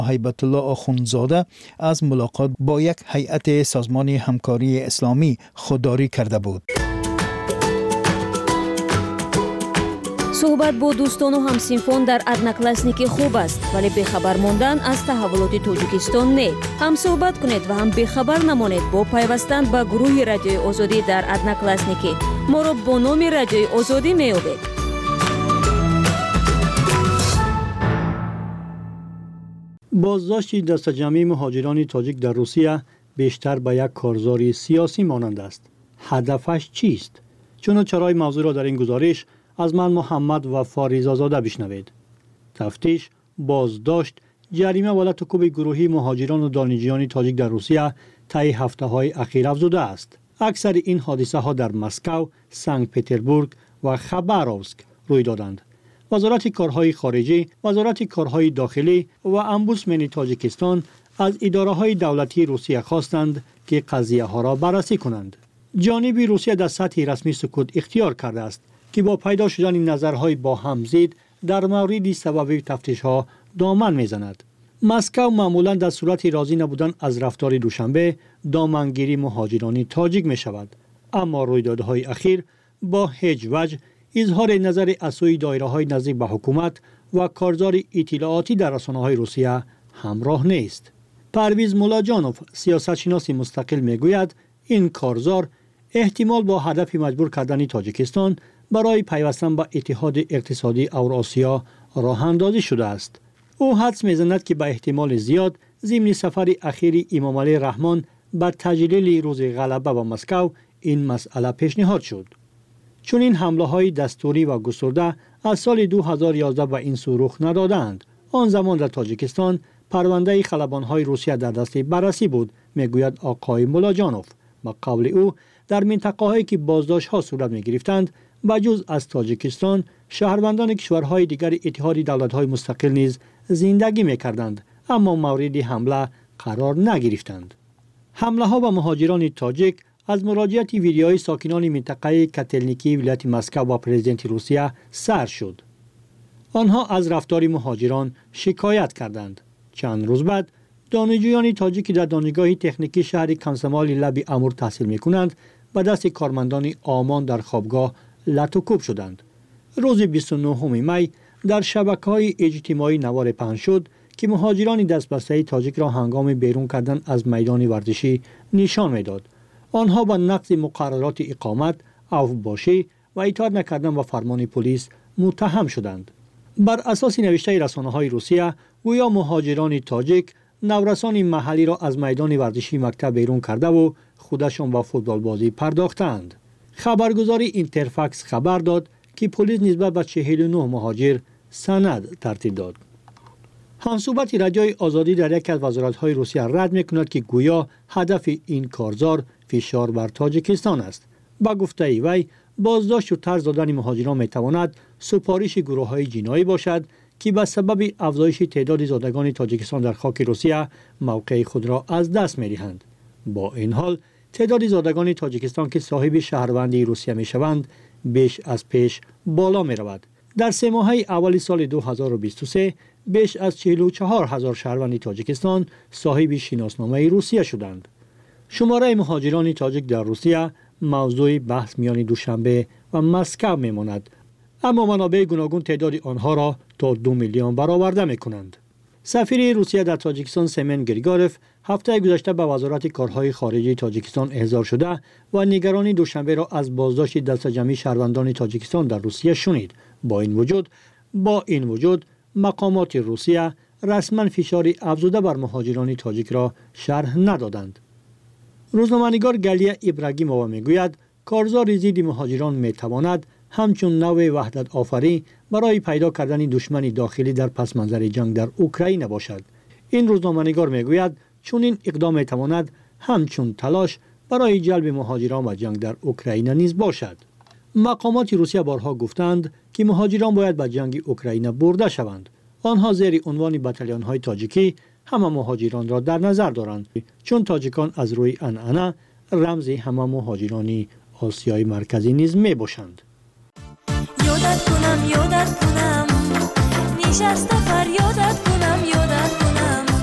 هیبت الله آخوندزاده از ملاقات با یک هیئت سازمان همکاری اسلامی خودداری کرده بود. صحبت با دوستان و همسینفان در ادناکلاسنیکی خوب است، ولی بخبر ماندن از تحولات تاجیکستان نه. هم صحبت کنید و هم بخبر نمانید با پیوستن به گروه رادیوی آزادی در ادناکلاسنیکی. ما را با نام رادیوی آزادی می‌یابید. بازداشت دسته‌جمعی مهاجران تاجیک در روسیه بیشتر به یک کارزار سیاسی مانند است. هدفش چیست؟ چنانچه موضوع را در این گزارش از من محمد و فاریزازاده بشنوید. تفتیش، بازداشت، جریمه و لطکوب گروهی مهاجران و دانشجویان تاجیک در روسیه طی هفته‌های اخیر افزوده است. اکثر این حادثه ها در مسکو، سنت پترزبورگ و خباروفسک روی دادند. وزارت کارهای خارجی، وزارت کارهای داخلی و امبودسمن تاجیکستان از اداره‌های دولتی روسیه خواستند که قضیه ها را بررسی کنند. جانب روسیه در سطح رسمی سکوت اختیار کرده است که با پیدا شدن نظرهای با هم زید در مورد سبب تفتیش‌ها دامن می‌زند. مسکو معمولاً در صورت راضی نبودن از رفتار دوشنبه دامنگیری مهاجران تاجیک می‌شود، اما رویدادهای اخیر با هیچ وجه اظهار نظر از سوی دایره‌های نزدیک به حکومت و کارزار اطلاعاتی در رسانه‌های روسیه همراه نیست. پرویز مولاجانوف، سیاستشناس مستقل میگوید این کارزار احتمال با هدف مجبور کردن تاجیکستان برای پیوستن به اتحاد اقتصادی اوراسیا راه اندازی شده است. او حدس میزند که به احتمال زیاد ضمن سفر اخیر امام علی رحمان به تجلیل روز غلبه به مسکو این مسئله پیشنهاد شد. چون این حمله های دستوری و گسترده از سال 2011 به این سو رخ ندادند. آن زمان در تاجیکستان پرونده خلبان های روسیه در دست بررسی بود، میگوید آقای مولاجانوف. با قول او در منطقه هایی که بازداشت ها صورت می گرفتند بجز از تاجیکستان شهروندان کشورهای دیگر اتحاد دولت های مستقل نیز زندگی می کردند، اما مورد حمله قرار نگرفتند. حمله ها به مهاجران تاجیک از مراجعت ویدیوهای ساکنان منطقه کاتلنیکی ولایت مسکو و پرزیدنت روسیه سر شد. آنها از رفتار مهاجران شکایت کردند. چند روز بعد دانشجویان تاجیکی در دانشگاه تکنیکی شهر کمسمال لب امور تحصیل می‌کنند به دست کارمندان آمان در خوابگاه لطوکوب شدند. روز 29 می در شبکه‌های اجتماعی نوار پخش شد که مهاجران دستبسته تاجیک را هنگام بیرون کردن از میدان ورزشی نشان می‌داد. آنها با نقض مقررات اقامت، اوباشی و اطاعت نکردن به فرمان پلیس متهم شدند. بر اساس نوشته رسانه‌های روسیه، گویا مهاجران تاجیک نورسان محلی را از میدان ورزشی مکتب بیرون کرده و خودشان به فوتبال بازی پرداختند. خبرگزاری اینترفاکس خبر داد که پلیس نسبت به 49 مهاجر سند ترتیب داد. همصحبت رادیوی آزادی در یک از وزارت‌های روسیه رد می‌کند که گویا هدف این کارزار فشار بر تاجیکستان است. با گفته وی بازداشت و طرد دادن مهاجران می‌تواند سفارش گروه‌های جنایی باشد که به سبب افزایش تعداد زادگان تاجیکستان در خاک روسیه موقع خود را از دست می‌دهند. با این حال تعداد زادگان تاجیکستان که صاحب شهروندی روسیه می‌شوند بیش از پیش بالا می‌رود. در 3 ماهه اول سال 2023 بیش از 44,000 شهروند تاجیکستان صاحب شناسنامه روسیه شدند. شماره مهاجران تاجیک در روسیه موضوع بحث میان دوشنبه و مسکو میماند، اما منابع گوناگون تعداد آنها را تا 2 میلیون برآورده میکنند. سفیر روسیه در تاجیکستان سیمن گریگاروف هفته گذشته به وزارت کارهای خارجی تاجیکستان احضار شده و نگرانی دوشنبه را از بازداشت دسته‌جمعی شهروندان تاجیکستان در روسیه شنید. با این وجود مقامات روسیه رسما فشار افزوده بر مهاجران تاجیک را شرح ندادند. روزنامه‌نگار گالیا ابراگیمووا میگوید کارزار ضد مهاجران میتواند همچون نوع وحدت آفری برای پیدا کردن دشمن داخلی در پس منظر جنگ در اوکراین باشد. این روزنامه‌نگار میگوید چون این اقدام میتواند همچون تلاش برای جلب مهاجران و جنگ در اوکراین نیز باشد. مقامات روسیه بارها گفتند که مهاجران باید به جنگ اوکراین برده شوند. آنها زیر عنوان بتالون‌های تاجیکی همه مهاجران را در نظر دارند، چون تاجیکان از روی عنعنه رمز همه مهاجران آسیای مرکزی نیز می باشند. یادت کنم نشسته فریادت کنم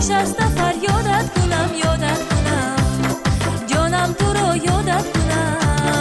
نشسته فریادت کنم یادت کنم جانم تو رو یادت کنم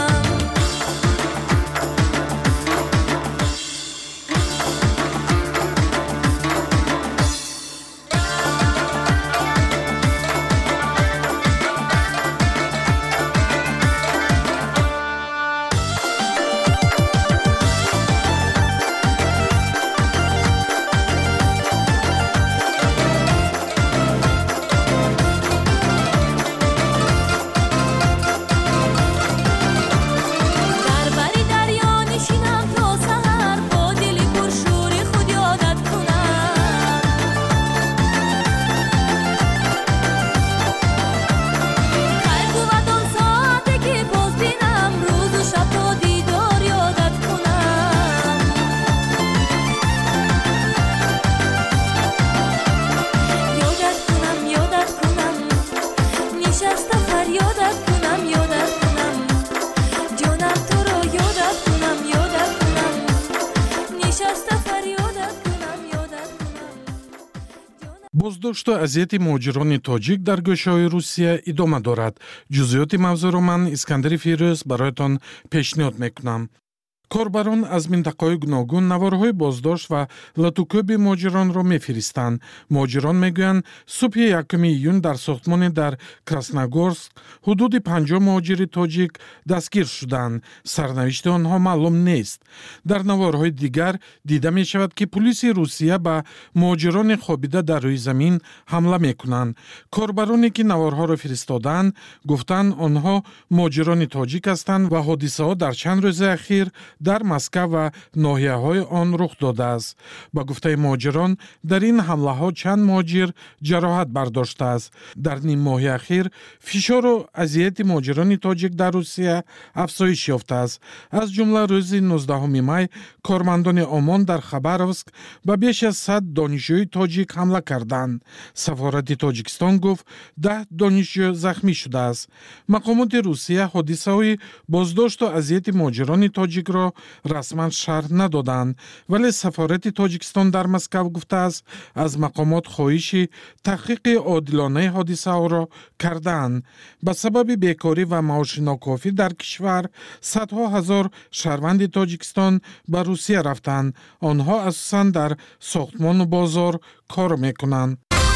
боздошту азияти муҳоҷирони тоҷик дар гӯшаҳои Русия идома дорад. ҷузъиёти мавзӯъро ман Искандари Фирӯз бароятон пешниҳод мекунам. корбарон аз минтақаҳои гуногун наворҳои боздошт ва латукӯби муҳоҷиронро мефиристанд. муҳоҷирон мегӯянд субҳи 1 июн дар сохтмоне дар Красногорск ҳудуди 50 муҳоҷири тоҷик дастгир шуданд. сарнавишти онҳо маълум нест. дар наворҳои дигар дида мешавад ки полисии Русия ба муҳоҷирони хобида дар рӯи замин ҳамла мекунанд. корбароне ки наворҳоро фиристоданд гуфтанд онҳо муҳоҷирони тоҷик ҳастанд ва ҳодисаҳо дар чанд рӯзи ахир дар Москва ва ноҳияҳои он рух додааст. ба гуфтаи муҳоҷирон дар ин ҳамлаҳо чанд муҳоҷир ҷароҳат бардоштааст. дар ним моҳи ахир фишору азияти муҳоҷирони тоҷик дар Русия афзоиш ёфтааст. аз ҷумла рӯзи 19 май кормандони Омон дар Хабаровск ба беш аз 100 донишҷӯи тоҷик ҳамла карданд. сафорати Тоҷикистон гуфт 10 донишҷӯ захмӣ шудааст. мақомоти Русия ҳодисаҳои боздошту азияти муҳоҷирони тоҷикро расман шарҳ надоданд, вале сафорати Тоҷикистон дар Москва гуфтааст аз мақомот хоҳиши таҳқиқи одилонаи ҳодисаҳоро кардаанд. ба сабаби бекорӣ ва маоши нокофӣ дар кишвар садҳо ҳазор шаҳрванди Тоҷикистон ба Русия рафтанд. онҳо асосан дар сохтмону бозор кор мекунанд.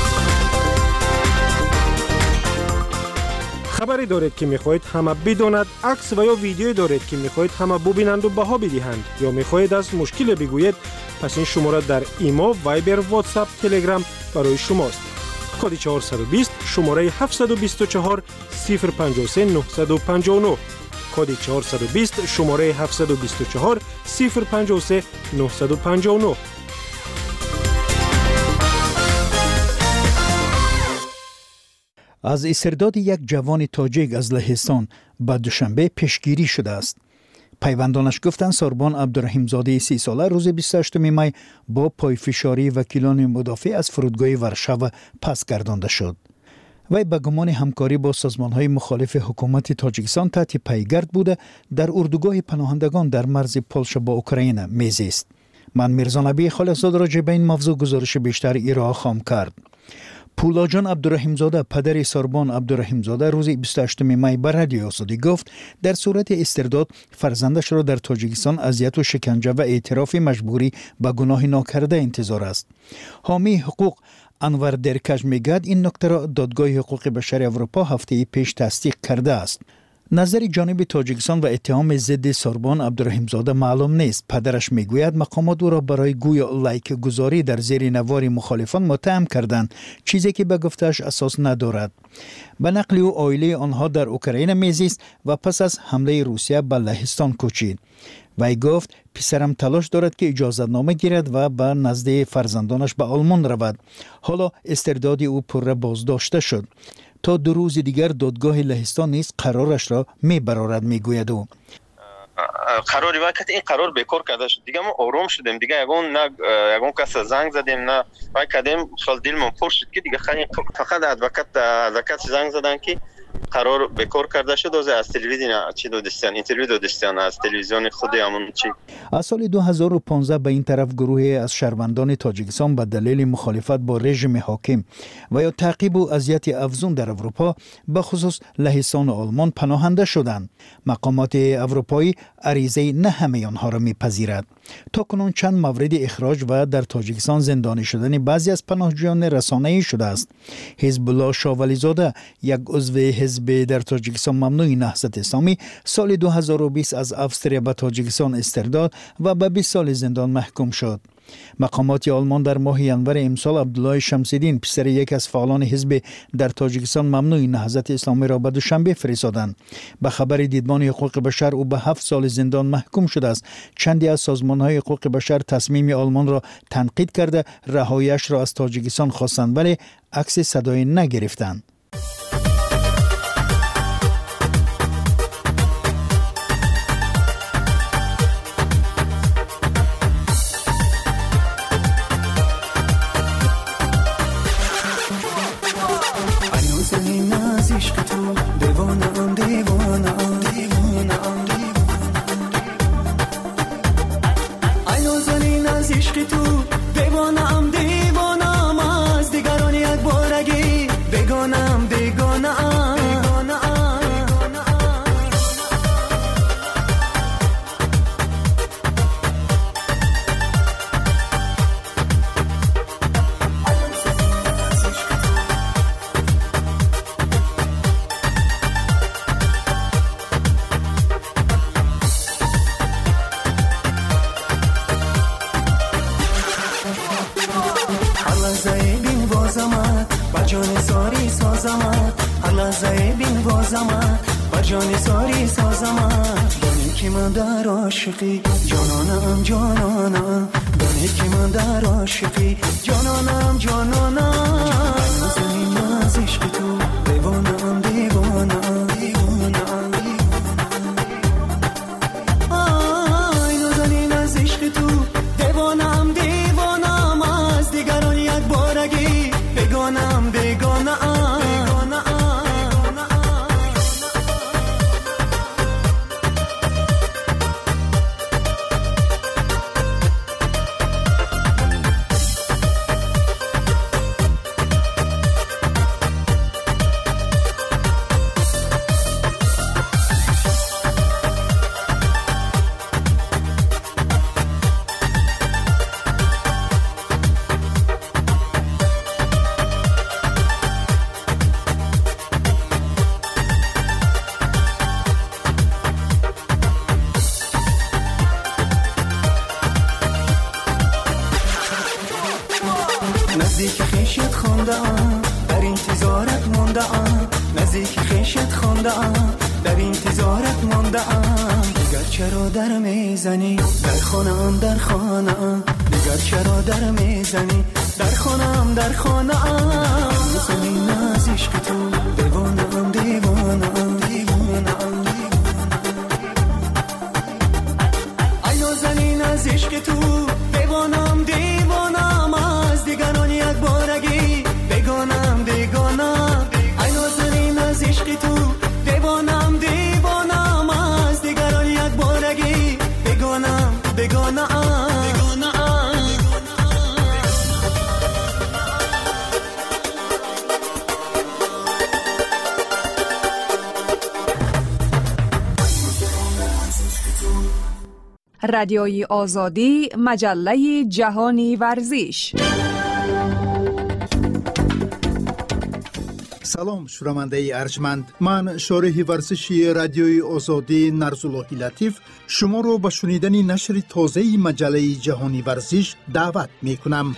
خبری دارید که میخواهید همه بداند، عکس و یا ویدیویی دارید که میخواهید همه ببینند و بها بدهند یا میخواهید از مشکل بگویید، پس این شماره در ایما، وایبر، واتساپ، تلگرام برای شماست. کد 420 شماره 724 053 959 کد 420 شماره 724 053 959. از استرداد یک جوان تاجیک از لهستان به دوشنبه پیشگیری شده است. پیوندانش گفتند ساربان عبدالرحیمزاده 30 ساله روز 28 می با پایفشاری وکیلان مدافع از فرودگاه ورشاو پس گردانده شد. وی به گمان همکاری با سازمان‌های مخالف حکومت تاجیکستان تحت پیگرد بوده در اردوگاه پناهندگان در مرز پولشا با اوکراین میزیست. من میرزا نبی خالصزاده راجع به این موضوع گزارش بیشتر ارائه خواهم کرد. پولاجان عبدالرحیمزاده پدر ساربان عبدالرحیمزاده روز 28 می به رادیو آزادی گفت در صورت استرداد فرزندش را در تاجیکستان اذیت و شکنجه و اعتراف مجبوری به گناه ناکرده انتظار است. حامی حقوق انور درکش میگوید این نکته را دادگاه حقوق بشر اروپا هفته پیش تصدیق کرده است. نظر جانب تاجیکستان و اتهام ضد ساربان عبدالرحیمزاده معلوم نیست. پدرش میگوید مقامات او را برای گویا لایک گذاری در زیر نوار مخالفان متهم کردند، چیزی که به گفتش اساس ندارد. به نقل او عائله آنها در اوکراین میزیست و پس از حمله روسیه به لهستان کوچید. وی گفت پسرم تلاش دارد که اجازت نامه گیرد و به نزد فرزندانش به آلمان رود. حالا استرداد او پر بازداشته شد. تا 2 روز دیگر دادگاه لهستان نیز قرارش را میبرارد میگوید او. قراری وقت این قرار بیکار کرده شد دیگه ما آروم شدیم دیگه یگون کس زنگ زدیم نه وای کردیم خیلی دلمون پر شد که دیگه فقط ادوکات زنگ زدن که قرار بکار کرده شد از تلویزیون چی دادستان اینترویو دادستان از تلویزیون خود همون چی. از سال 2015 به این طرف گروهی از شهروندان تاجیکستان به دلیل مخالفت با رژیم حاکم و یا تعقیب و اذیت افزون در اروپا به خصوص لهستان و آلمان پناهنده شدند. مقامات اروپایی عریضه نه همه آنها را میپذیرد. تا کنون چند مورد اخراج و در تاجیکستان زندانی شدن بعضی از پناهجویان رسانه‌ای شده است. حزب الله شاولیزاده، یک عضو حزب در تاجیکستان ممنوع نهضت اسلامی، سال 2020 از اوستریا به تاجیکستان استرداد و به 20 سال زندان محکوم شد. مقامات آلمان در ماه ینور امسال عبدالله شمس‌الدین، پسر یک از فعالان حزب در تاجیکستان ممنوع نهضت اسلامی را به دوشنبه فرستادند. به خبر دیدبان حقوق بشر او به 7 سال زندان محکوم شده است. چندی از سازمان‌های حقوق بشر تصمیم آلمان را تنقید کرده رهایی‌اش را از تاجیکستان خواستند ولی عکس صدای نگرفتند. جانانم جانانم دانی که من در عاشقی جانانم جانانم زمین از عشق تو دیوانم دیوانم دیوانم آی نازنین از عشق تو دیوانم دیوانم از دیگران یک بارگی بگانم بگانم نزدیک خیشت خونده در انتظارت مونده نزدیک خیشت خونده در انتظارت مونده دیگر چرا در میزنی در خانم در خانم دیگر چرا در میزنی در خانم در خانم زمین از عشق تو دیوانم دیوانم دیوانم ای نازنین از عشق تو دیوانم دیوانم از دیگران یک بارگی بگانم بگانم ای نازنین از عشق تو دیوانم دیوانم از دیگران یک بارگی بگانم بگانم رادیوی آزادی، مجله جهانی ورزش. سلام شنونده ارجمند، من شارح ورزشی رادیوی آزادی نرزالله لطیف شما رو به شنیدن نشر تازه مجله جهانی ورزش دعوت می کنم.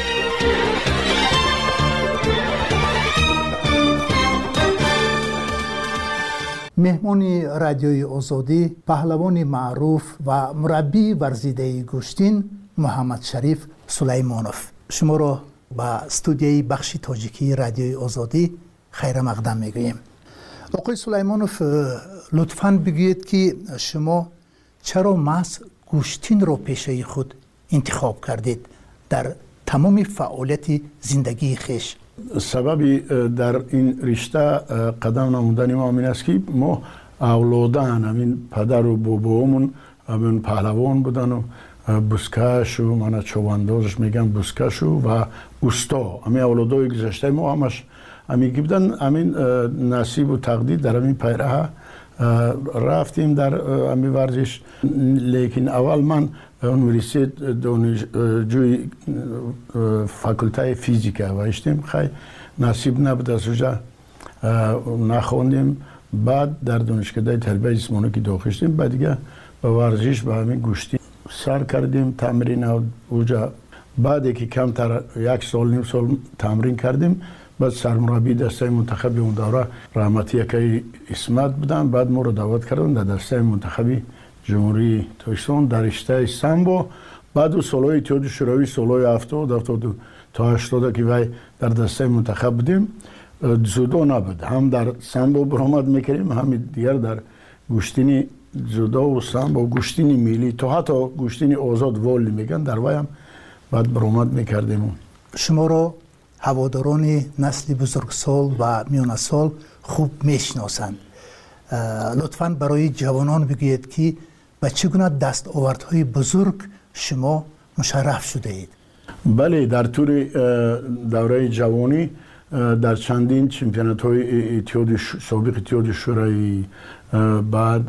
مهمان رادیوی آزادی پهلوان معروف و مربی ورزیده گوشتین محمد شریف سلیمانوف شما را به استودیوی بخش تاجیکی رادیوی آزادی خیر مقدم میگوییم. آقای سلیمانوف لطفاً بگویید که شما چرا محض گوشتین را پیشه خود انتخاب کردید در تمام فعالیت زندگی خیش سببی در این رشته قدم نمودن ما این است که ما اولادان همین پدر و بابامون همین پهلوان بودن و بوسکش و من چواندازش میگم بوسکش و اوستا همین اولادای گذشته ما همش همین بودن. همین نصیب و تقدیر در همین پیراه رفتیم در همین ورزش. لیکن اول من یونیورسیت دانشجوی فاکولته فیزیک هستیم، خیلی نصیب نبود از اونجا نخوندیم. بعد در دانشکده تربیت جسمانی که داخل شدیم، بعد دیگه به ورزش به همین گوشتی سر کردیم تمرین اونجا. بعد که کمتر یک سال نیم سال تمرین کردیم، بعد سرمربی دسته منتخبی اون دوره رحمتی یکی اسمت بودن. بعد ما رو دعوت کردن در دسته منتخبی جمهوری تاجیکستان در رشته سامبو. بعد او سالهای اتحاد شوروی سالهای 70 تا 80 که وای در دسته منتخب بودیم. جودو نبود، هم در سامبو برآمد میکردیم، هم دیگر در گوشتینی جودو و سامبو و گوشتینی ملی تا حتی گوشتینی آزاد والی میگن در وای هم بعد برآمد میکردیم. شما رو هواداران نسل بزرگسال و میانسال خوب میشناسند. لطفاً برای جوانان بگویید که به چگونه دستاوردهای بزرگ شما مشرف شده اید. بله، در طور دوره جوانی در چندین چمپیونات های سابق اتحاد شوروی، بعد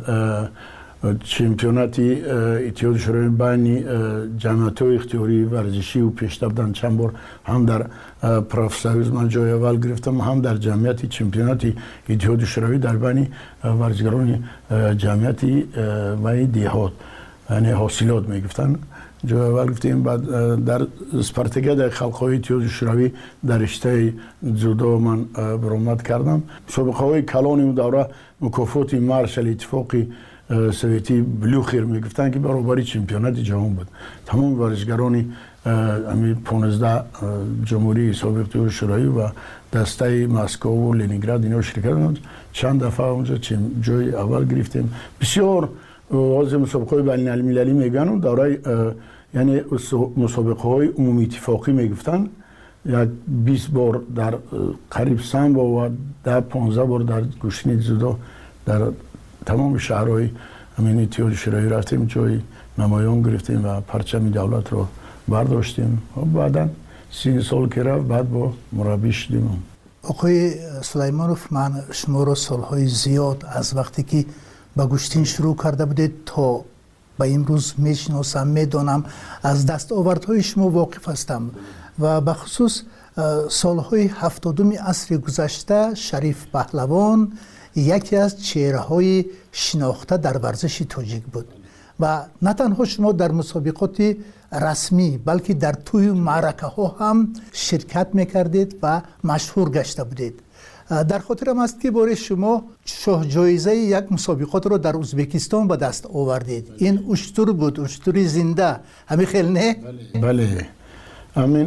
چمپیونات اتحاد شوروی بین جمعیت های اختیاری ورزشی و پیشته بودن. چند بار هم در پروفسیوز من جای اول گرفتم، هم در جمعیت چمپیونات اتحاد شوروی در بین ورزشگران جمعیت و دیهات، یعنی حاصلات میگفتن، جای اول گرفتیم. بعد در اسپارتاکیاد خلق‌های اتحاد شوروی در رشته جودو من برآمد کردم. سابقه های کلان اون دوره مکافات مارشال اتفاقی سویتی بلوخیر میگفتن که برابری چمپیونات جهان بود. تمام ورزشگران همین 15 جمهوری سابق اتحاد شوروی و دسته مسکو و لنینگراد اینا شرکت کردند. چند دفعه اونجا جای اول گرفتیم. بسیار از مسابقه بین المللی میگن دوره، یعنی مسابقه های عمومی اتفاقی میگفتن. یک 20 بار در قریب سامبو و 15 بار در گوشتینی جودو در تمام شهرهای همین اتحاد شوروی رفتیم، جای نمایان گرفتیم و پرچم دولت رو برداشتیم. بعدا 3 سال که رفت بعد با مربی شدیم. آقای سلیمانوف، من شما رو سالهای زیاد از وقتی که با گوشتین شروع کرده بودید تا به امروز میشناسم، میدانم، از دستاوردهای شما واقف هستم و به خصوص سالهای 70 عصر گذشته شریف پهلوان یکی از چهره‌های شناخته در ورزش تاجیک بود و نه تنها شما در مسابقات رسمی بلکه در توی معرکه ها هم شرکت میکردید و مشهور گشته بودید. در خاطرم است که باره شما شاه جایزه یک مسابقات رو در ازبکستان به دست آوردید. این اشتر بود، اشتری زنده، همین خیلی نه؟ بله، همین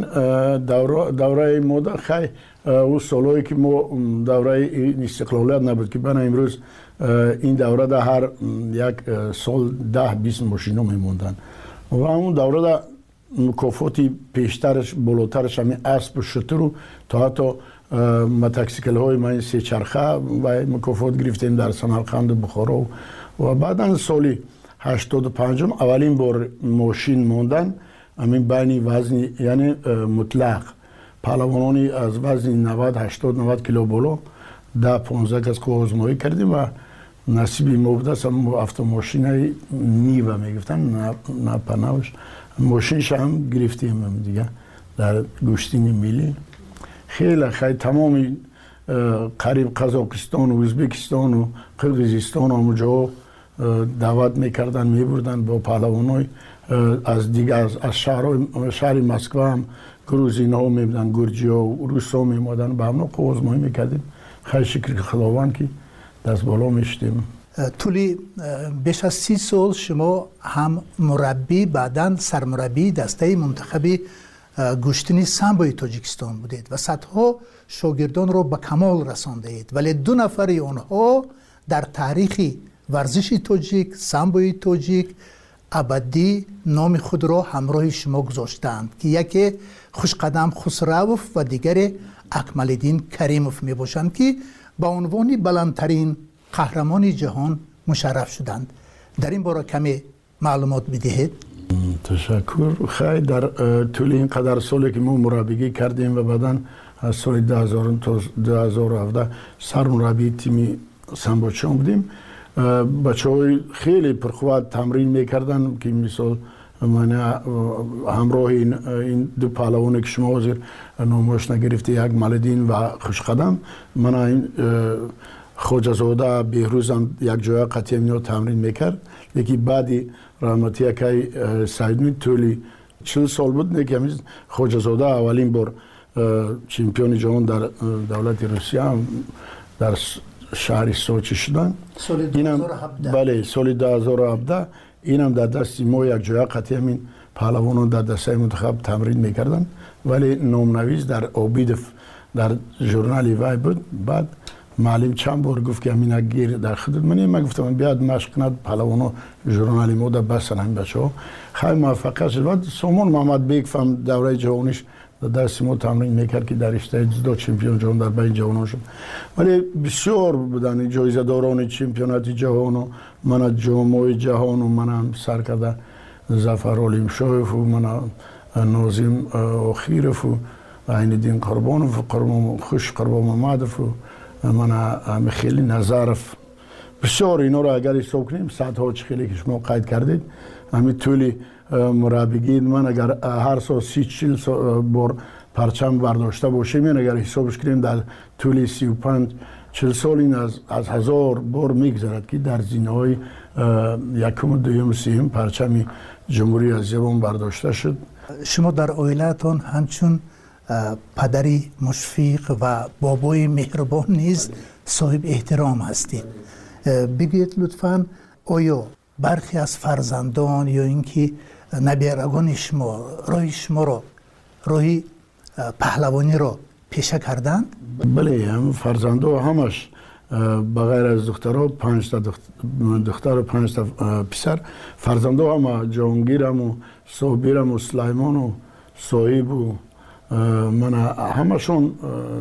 دوره مدت خیلی او سالهایی که ما دوره استقلالیت نبود که بنا امروز این دوره در هر یک سال 10-20 ماشینا میموندن و اون دوره در مکافاتی پیشترش بالاترش همین اسب و شتر رو تا حتی متکسیکل های من 3 چرخه و مکافات گرفتیم در سمرقند و بخارا و بعدا سالی 85 اولین بار ماشین موندن همین بین وزن یعنی مطلق پهلوانانی از وزن 90-80-90 کیلو بالا 10-15 کس کو آزمایی کردیم و نصیبی ما بوده است. هم автомاشین نیو میگفتن، نه پناهش ماشینش هم گرفتیم دیگه در گوشتین ملی. خیلی تمام قریب قزاقستان و ازبکستان و قرقیزستان اونجا دعوت میکردن، میبردن با پهلوانای از دیگه از شهر مسکو هم گروزین ها میبودن، گرجی ها و روس ها میمادن به همون آزمایی میکردیم. خیلی شکر خداوند که دست بالا میشتیم. طولی بیش از 30 سال شما هم مربی بعداً سرمربی دسته منتخبی گوشتنی سامبوی تاجیکستان بودید و صدها شاگردان رو به کمال رسانده اید، ولی 2 نفر آنها در تاریخ ورزش تاجیک، سامبوی تاجیک ابدی نام خود را همراه شما گذاشتند که یکی خوشقدم خسروف و دیگری اکمالدین کریموف می باشند که با عنوان بلندترین قهرمان جهان مشرف شدند. در این باره کمی معلومات بدهید. تشکر. خیلی در طول این قدر سالی که ما مربیگی کردیم و بعداً از سال 2000 تا 2017 سرمربی تیم سمبوچان بودیم. بچه‌های خیلی پرقوت تمرین میکردن که مثال من همراه این دو پهلوانی که شما حاضر نامش نگرفته، یک مالدین و خوشقدم، من این خوجزاده بهروزم یک جای قطعی میو تمرین میکرد. یکی بعدی رحمتی که سعیدمی طولی 40 سال بود نه که خوجزاده اولین بار چمپیون جهان در دولت روسیه در شهر سوچی شدن. سال 2017. بله سال 2017 اینم در دست ما یک جای قطعی همین پهلوانان در دسته منتخب تمرین میکردن، ولی نامنویس در اوبیدف در ژورنال وای بود. بعد معلم چند بار گفت که همین گیر در خدمت من گفتم بیاد مشق کند پهلوانا ژورنال ما در بسن همین بچه‌ها. خیلی موفق شد. بعد سامان محمد بیگ فهم دوره جهانیش در دست ما تمرین میکرد که در رشته جودو چمپیون جهان در بین جوانان شد. ولی بسیار بودن جایزه داران چمپیونات جهان و من جام جهان و منم سر کرده ظفر علیم شایف و من ناظم آخیرف و عین‌الدین قربانوف و قربان خوش قربان محمدف و من خیلی نظرف. بسیار اینا رو اگر حساب کنیم صدها خیلی که شما قید کردید همین طولی مربیگی من اگر هر سال 30-40 بار پرچم برداشته باشیم، این اگر حسابش کنیم در طول 35-40 سال این از 1000 بار میگذرد که در زینه‌های یکم و دوم و سوم پرچم جمهوری اسلامی برداشته شد. شما در عائله‌تان همچون پدری مشفق و بابای مهربان نیز صاحب احترام هستید. بگید لطفاً آیا برخی از فرزندان یا اینکه نبیرگان شما راهی پهلوانی را پیشه کردند؟ بله، هم فرزندا همش بغیر از دخترها 5 تا دختر و 5 تا پسر، فرزندا هم جهانگیرم و صابرم و سلیمان و صاحب و من همشون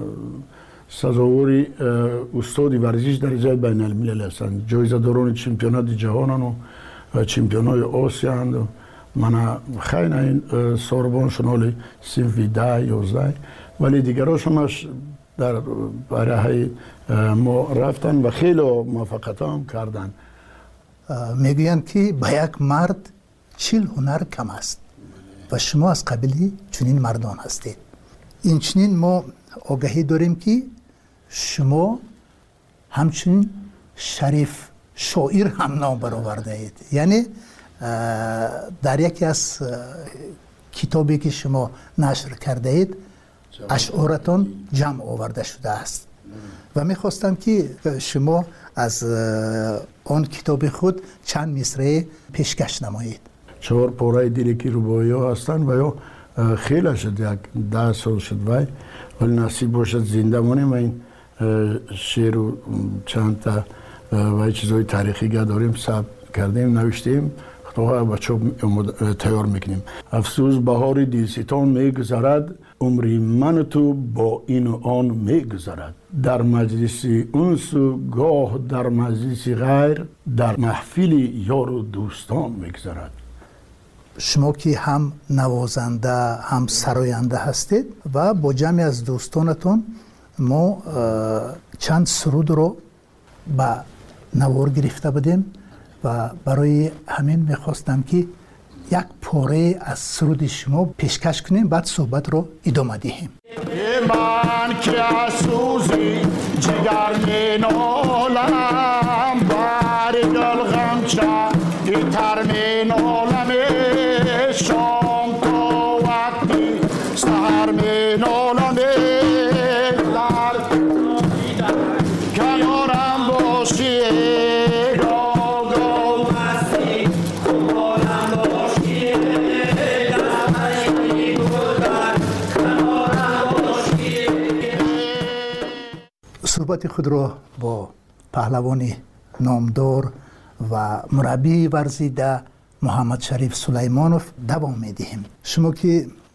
سزاواری استادی ورزش درجه بین الملل هستند. جایزه داران چمپیونات جهان و چمپیونات آسیا هستند. من خیلی این ساربان شنالی صنف 10-11 ولی دیگراش همش در برای ما رفتن و خیلی موفقیت هم کردن. میگویند که با یک مرد 40 هنر کم است و شما از قبیلی چنین مردان هستید. این چنین ما آگاهی داریم که شما همچنین شریف شاعر هم نام برآورده اید. یعنی در یکی از کتابی که شما نشر کرده اید اشعارتان جمع آورده شده است و میخواستم که شما از آن کتاب خود چند مصرع پیشکش نمایید. 4 پاره دیرکی روبایی ها هستند و یا خیلی شد، یک 10 سال شد ولی نصیب باشد زنده مانیم. این شعر و چند تا و چیزهای تاریخی داریم ثبت کردیم نوشتیم خدا بچه تیار میکنیم. افسوس بهار دیلستان میگذرد، عمری من و تو با این و آن میگذرد. در مجلس انس و گاه در مجلس غیر، در محفل یار و دوستان میگذرد. شما که هم نوازنده هم سراینده هستید و با جمعی از دوستانتون ما چند سرود رو به نوار گرفته بودیم و برای همین میخواستم که یک پاره از سرود شما پیشکش کنیم بعد صحبت رو ادامه دهیم. من که از سوزی جگر می نالم بر دل غمچه تر می نالم شام تا وقتی سهر می نالم کنارم باشی صحبت خود را با پهلوان نامدار و مربی ورزیده محمد شریف سلیمانوف دوام میدهیم. شما که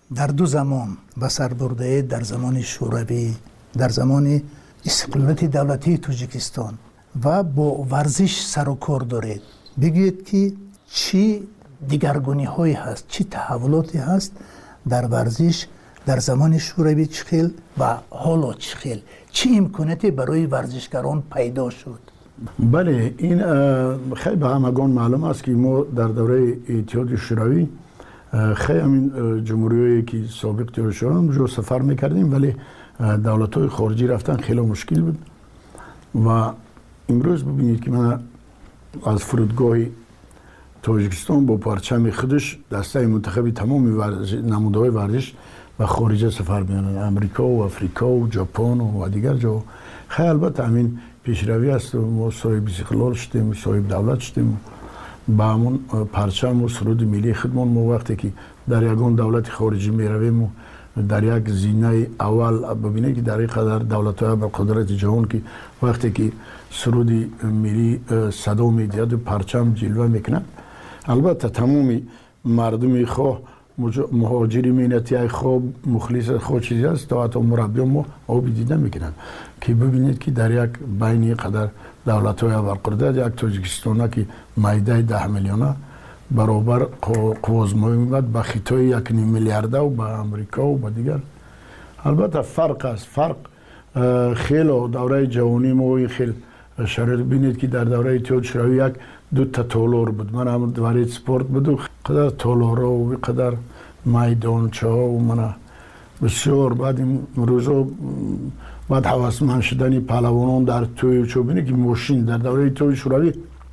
در دو زمان به سر برده، در زمان شوروی، در زمان استقلالیت دولتی تاجیکستان و با ورزش سر و کار دارید. بگویید که چی دیگرگونی هایی هست، چی تحولاتی هست در ورزش در زمان شوروی چخیل و حالا چخیل، چی امکاناتی برای ورزشکاران پیدا شد؟ بله، این خیلی به همگان معلوم است که ما در دوره اتحاد شوروی خیلی همین جمهوریایی که سابق تیر شدن جو سفر میکردیم، ولی دولت‌های خارجی رفتن خیلی مشکل بود. و امروز ببینید که من از فرودگاه تاجیکستان با پرچم خودش دسته منتخبی تمام نمودهای ورزش و خارجه سفر می‌کنند، امریکا و افریقا و ژاپن و دیگر جا. خیلی البته همین پیشروی است و ما صاحب استقلال شدیم، صاحب دولت شدیم. با همون پرچم و سرود ملی خودمان ما وقتی که در یگان دولت خارجی میرویم و در یک زینه اول ببینید که در این قدر دولت‌های با قدرت جهان که وقتی که سرود ملی صدا می‌دهد و پرچم جلوه میکنه، البته تمامی مردم خواه مهاجری مینتی خواه مخلص خود چیزی است تا حتی مربیان ما آبی دیده میکنن که ببینید که در یک بین قدر دولت‌های ابرقدرت یک تاجیکستان که معده 10 میلیونه برابر قوازمایی میبود به خطای 1.5 میلیارده و به امریکا و به دیگر. البته فرق است، فرق خیلی دوره جوانی ما خیلی شرایط بینید که در دوره اتحاد شوروی یک دو تا تالار بود. من هم دوره سپورت بود و قدر تالارا و قدر میدانچه ها و من بسیار بعد این روزا بعد هوسمند شدنی پهلوانان در توی چو بینید که ماشین در دوره اتحاد شوروی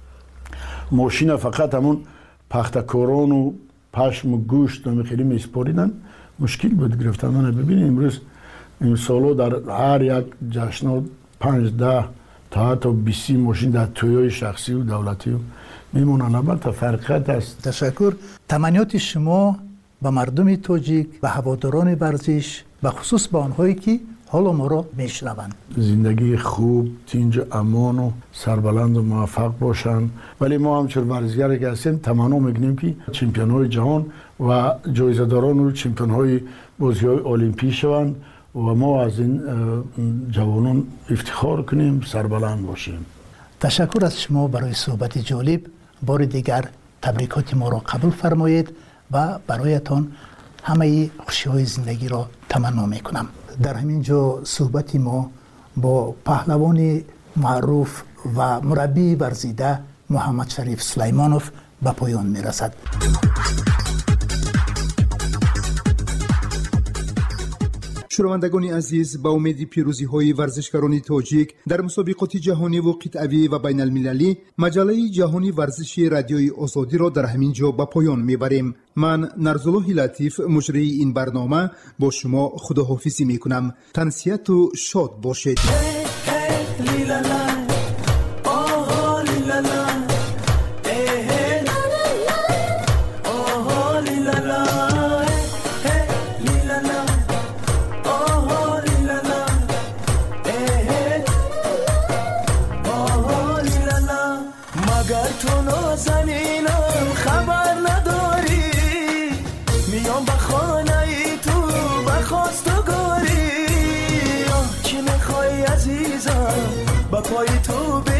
ماشین فقط همون پختکاران و پشم و گوشت و خیلی میسپاریدن، مشکل بود گرفتن. من ببینید امروز این سالو در هر یک جشن 5-10 تا حتی 20 ماشین در تویای شخصی و دولتی و میمونن. البته فرقیت است. تشکر. تمنیات شما به مردم تاجیک و هواداران ورزش و خصوص به آنهایی که حالا ما را میشنوند، زندگی خوب، تینج امان و سربلند و موفق باشند. ولی ما همچون ورزشگر که هستیم تمنا میکنیم که چمپیون های جهان و جایزه داران و چمپیون های بازی های المپی شوند و ما از این جوانان افتخار کنیم، سربلند باشیم. تشکر از شما برای صحبت جالب. بار دیگر تبریکات ما را قبول فرمایید و برایتان همه خوشی های زندگی را تمنا میکنم. در همین جا صحبت ما با پهلوان معروف و مربی ورزیده محمد شریف سلیمانوف به پایان میرسد. شنوندگان عزیز، با امید پیروزی های ورزشکاران تاجیک در مسابقات جهانی و قطعی و بین المللی، مجله جهانی ورزشی رادیوی آزادی را در همین جا به پایان میبریم. من نرزالله لطیف مجری این برنامه با شما خداحافظی میکنم. تنسیت و شاد باشید. با پای تو